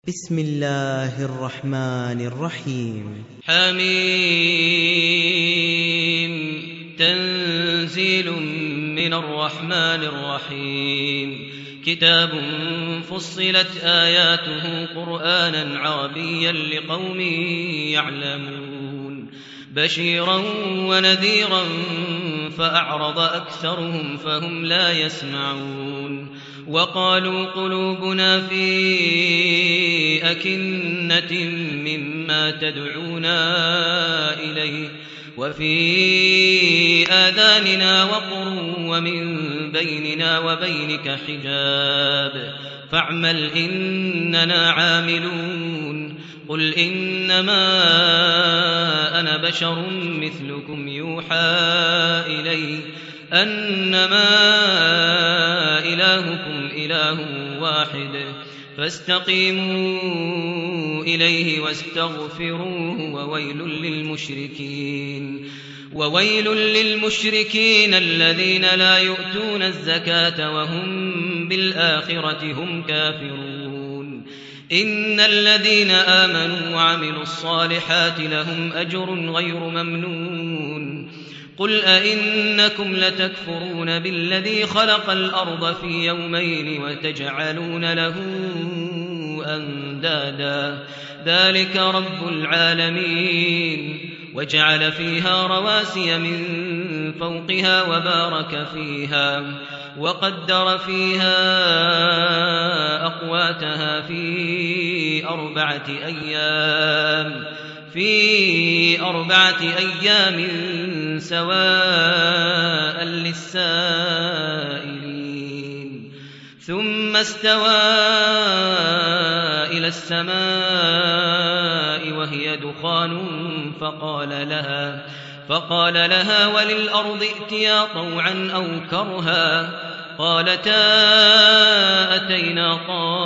بسم الله الرحمن الرحيم. حميم. تنزيل من الرحمن الرحيم. كتاب فصلت آياته قرآنا عربيا لقوم يعلمون بشيرا ونذيرا فأعرض أكثرهم فهم لا يسمعون وقالوا قلوبنا في أكنة مما تدعونا إليه وفي آذاننا وقر ومن بيننا وبينك حجاب فاعمل إننا عاملون قل إنما أنا بشر مثلكم يوحى إلي أنما إلهكم إله واحد فاستقيموا إليه واستغفروه وويل للمشركين الذين لا يؤتون الزكاة وهم بالآخرة هم كافرون إن الذين آمنوا وعملوا الصالحات لهم أجر غير ممنون قل أئنكم لتكفرون بالذي خلق الأرض في يومين وتجعلون له أندادا ذلك رب العالمين وجعل فيها رواسي من فوقها وبارك فيها وقدر فيها أقواتها في أربعة أيام سواء للسائلين ثم استوى إلى السماء وهي دخان فقال لها وللأرض ائتيا طوعا أو كرها قالتا أتينا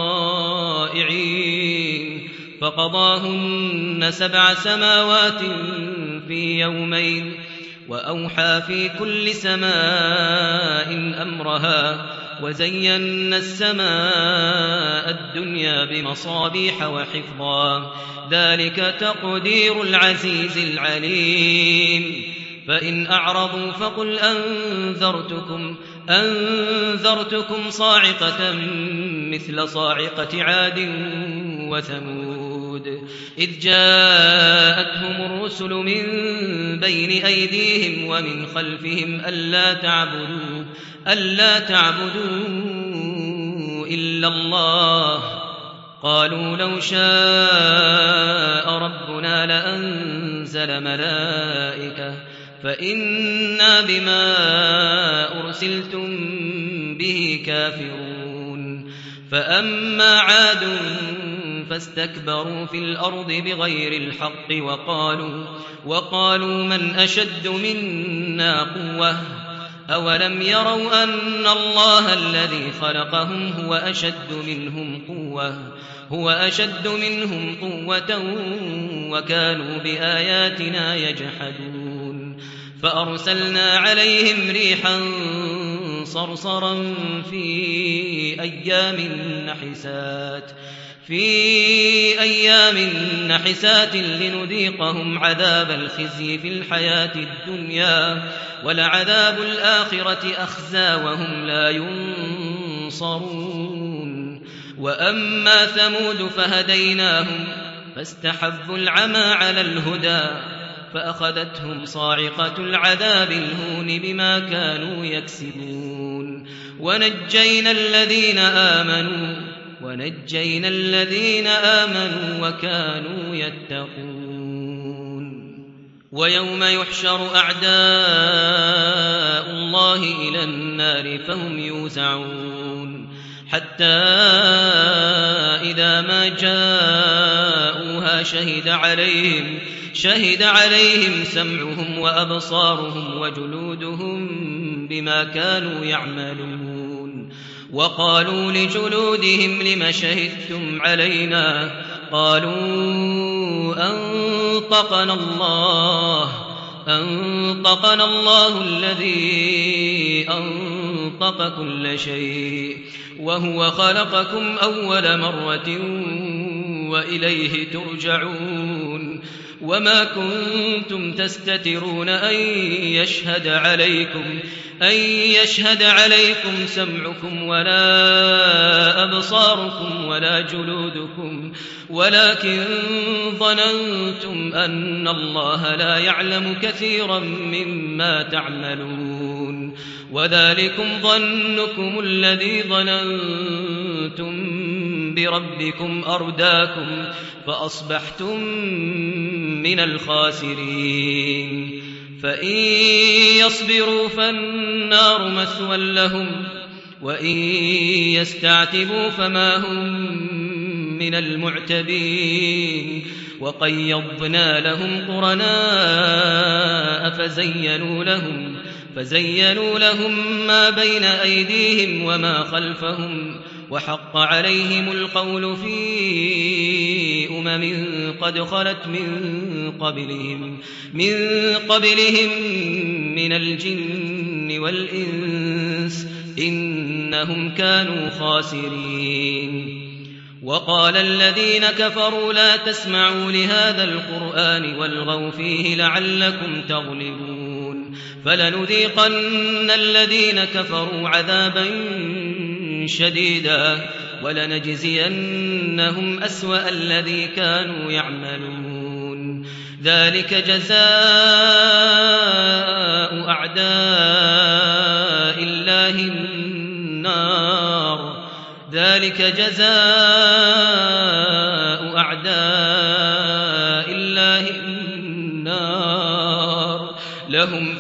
طائعين فقضاهن 7 سماوات في يومين وأوحى في كل سماء أمرها وزينا السماء الدنيا بمصابيح وحفظا ذلك تقدير العزيز العليم فإن أعرضوا فقل أنذرتكم صاعقة مثل صاعقة عاد وثمود إذ جاءتهم الرسل من بين أيديهم ومن خلفهم ألا تعبدوا إلا الله قالوا لو شاء ربنا لأنزل ملائكة فإنا بما أرسلتم به كافرون فأما عاد فاستكبروا في الأرض بغير الحق وقالوا من أشد منا قوة أولم يروا أن الله الذي خلقهم هو أشد منهم قوة وكانوا بآياتنا يجحدون فأرسلنا عليهم ريحا صرصرا في أيام نحسات لنذيقهم عذاب الخزي في الحياة الدنيا ولعذاب الآخرة أخزى وهم لا ينصرون وأما ثمود فهديناهم فاستحبوا العمى على الهدى فأخذتهم صاعقة العذاب الهون بما كانوا يكسبون ونجينا الذين آمنوا وكانوا يتقون ويوم يحشر أعداء الله إلى النار فهم يوزعون حتى إذا ما جاءوها شهد عليهم سمعهم وأبصارهم وجلودهم بما كانوا يعملون وقالوا لجلودهم لم شهدتم علينا قالوا أنطقنا الله الذي أنطق كل شيء وهو خلقكم أول مرة وإليه ترجعون وما كنتم تستترون أن يشهد عليكم سمعكم ولا أبصاركم ولا جلودكم ولكن ظننتم أن الله لا يعلم كثيرا مما تعملون وذلكم ظنكم الذي ظننتم بربكم أرداكم فأصبحتم من الخاسرين فإن يصبروا فالنار مثوى لهم وإن يستعتبوا فما هم من المعتبين وقيضنا لهم قرناء فزينوا لهم ما بين أيديهم وما خلفهم وحق عليهم القول في قد خلت من قبلهم من الجن والإنس إنهم كانوا خاسرين وقال الذين كفروا لا تسمعوا لهذا القرآن والغوا فيه لعلكم تغلبون فلنذيقن الذين كفروا عذابا شديدا ولنجزينهم أسوأ الذي كانوا يعملون ذلك جزاء أعداء الله النار لهم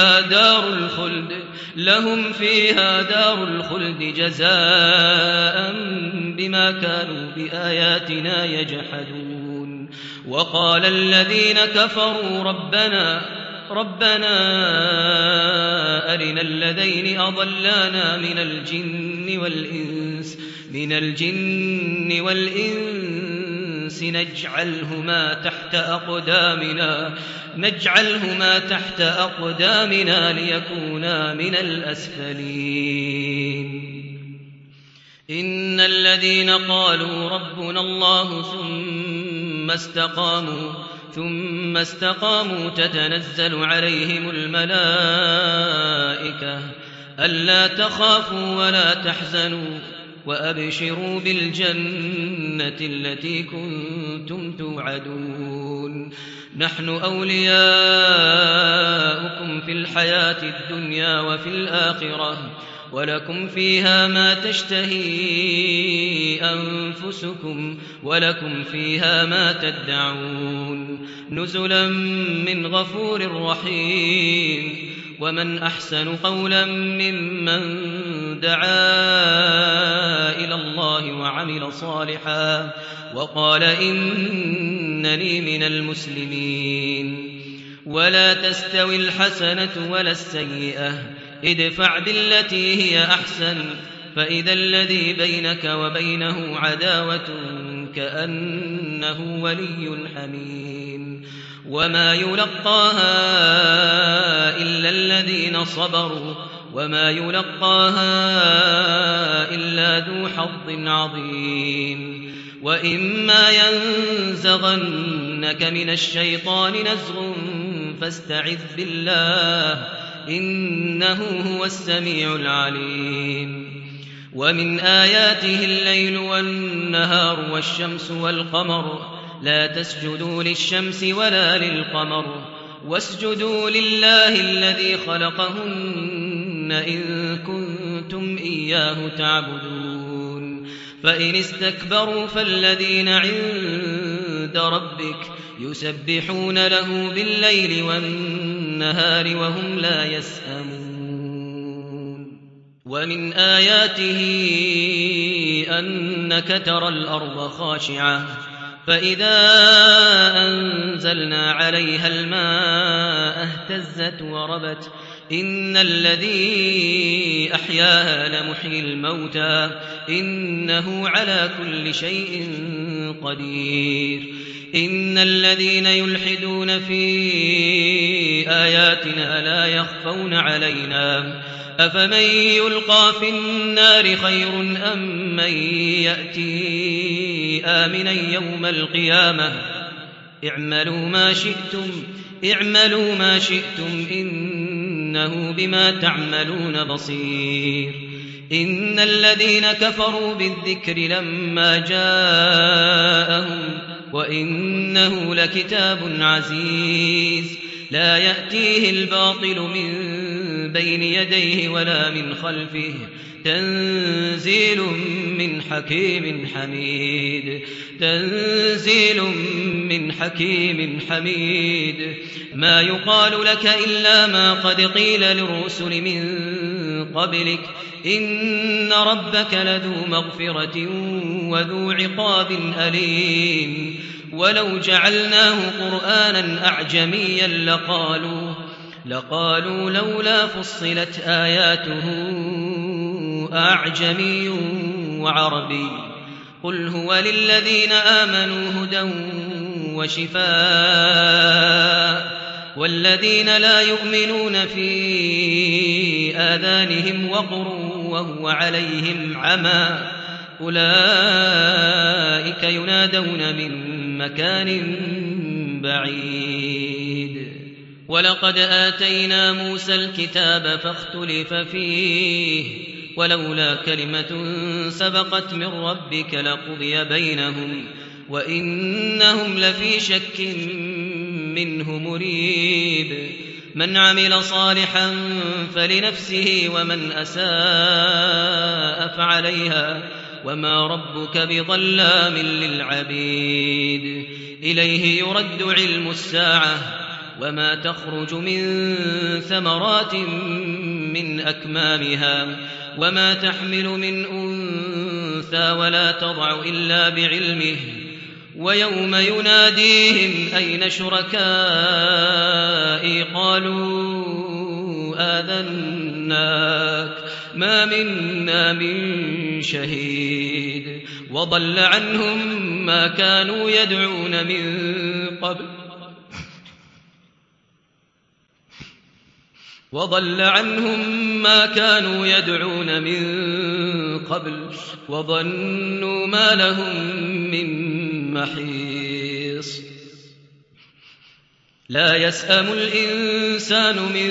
فيها دار الخلد جزاء بما كانوا بآياتنا يجحدون وقال الذين كفروا ربنا أرنا الذين أضلانا من الجن والإنس نجعلهما تحت أقدامنا ليكونا من الأسفلين إن الذين قالوا ربنا الله ثم استقاموا تتنزل عليهم الملائكة ألا تخافوا ولا تحزنوا وأبشروا بالجنة التي كنتم توعدون نحن أولياؤكم في الحياة الدنيا وفي الآخرة ولكم فيها ما تشتهي أنفسكم ولكم فيها ما تدعون نزلا من غفور رحيم ومن أحسن قولا ممن دعا إلى الله وعمل صالحا وقال إنني من المسلمين ولا تستوي الحسنة ولا السيئة ادفع بالتي هي أحسن فإذا الذي بينك وبينه عداوة كأنه ولي حميم وما يلقاها إلا الذين صبروا وما يلقاها إلا ذو حظ عظيم وإما ينزغنك من الشيطان نزغ فاستعذ بالله إنه هو السميع العليم ومن آياته الليل والنهار والشمس والقمر لا تسجدوا للشمس ولا للقمر واسجدوا لله الذي خلقهن إن كنتم إياه تعبدون فإن استكبروا فالذين عند ربك يسبحون له بالليل والنهار وهم لا يسأمون ومن آياته أنك ترى الأرض خاشعة فإذا أنزلنا عليها الماء اهتزت وربت إن الذي أحياها لمحيي الموتى إنه على كل شيء قدير إن الذين يلحدون في آياتنا لا يخفون علينا أفمن يلقى في النار خير أم من يأتي آمنا يوم القيامة اعملوا ما شئتم إنه بما تعملون بصير إن الذين كفروا بالذكر لما جاءهم وإنه لكتاب عزيز لا يأتيه الباطل من بين يديه ولا من خلفه تنزيل من حكيم حميد ما يقال لك إلا ما قد قيل للرسل من قبلك إن ربك لذو مغفرة وذو عقاب أليم ولو جعلناه قرآنا أعجميا لقالوا لولا فصلت آياته أعجمي وعربي قل هو للذين آمنوا هدى وشفاء والذين لا يؤمنون في آذانهم وقر وهو عليهم عمى أولئك ينادون من مكان بعيد ولقد آتينا موسى الكتاب فاختلف فيه ولولا كلمة سبقت من ربك لقضي بينهم وإنهم لفي شك منه مريب من عمل صالحا فلنفسه ومن أساء فعليها وما ربك بظلام للعبيد إليه يرد علم الساعة وما تخرج من ثمرات من أكمامها وما تحمل من أنثى ولا تضع إلا بعلمه ويوم يناديهم أين شركائي قالوا آذناك ما منا من شهيد وضل عنهم ما كانوا يدعون من قبل وظنوا ما لهم من محيص لا يسأم الإنسان من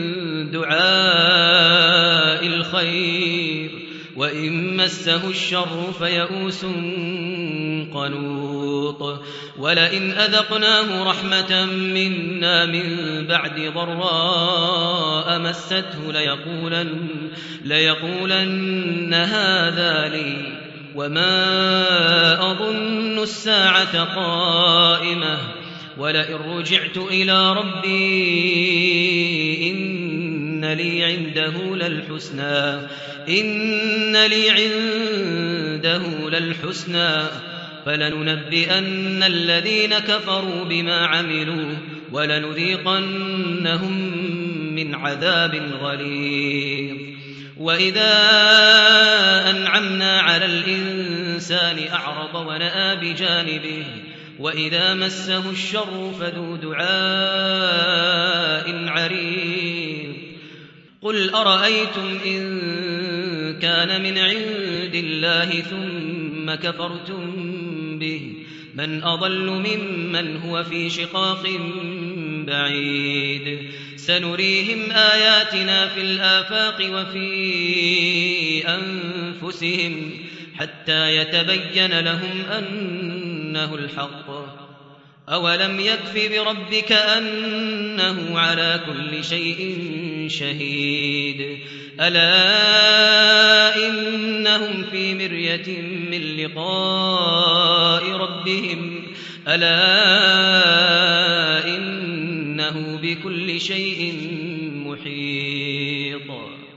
دعاء الخير وإن مسه الشر فيئوس قنوط ولئن أذقناه رحمة منا من بعد ضراء مسته ليقولن هذا لي وما أظن الساعة قائمة ولئن رجعت إلى ربي إن لي عنده للحسنى فلننبئن الذين كفروا بما عملوا ولنذيقنهم من عذاب غليظ وإذا أنعمنا على الإنسان أعرض ونأى بجانبه وإذا مسه الشر فذو دعاء عريض قل أرأيتم إن كان من عند الله ثم كفرتم به من أضل ممن هو في شقاق بعيد سنريهم آياتنا في الآفاق وفي أنفسهم حتى يتبين لهم أنه الحق أولم يكف بربك أنه على كل شيء شهيد ألا إنهم في مرية من لقاء ربهم ألا إنه بكل شيء محيط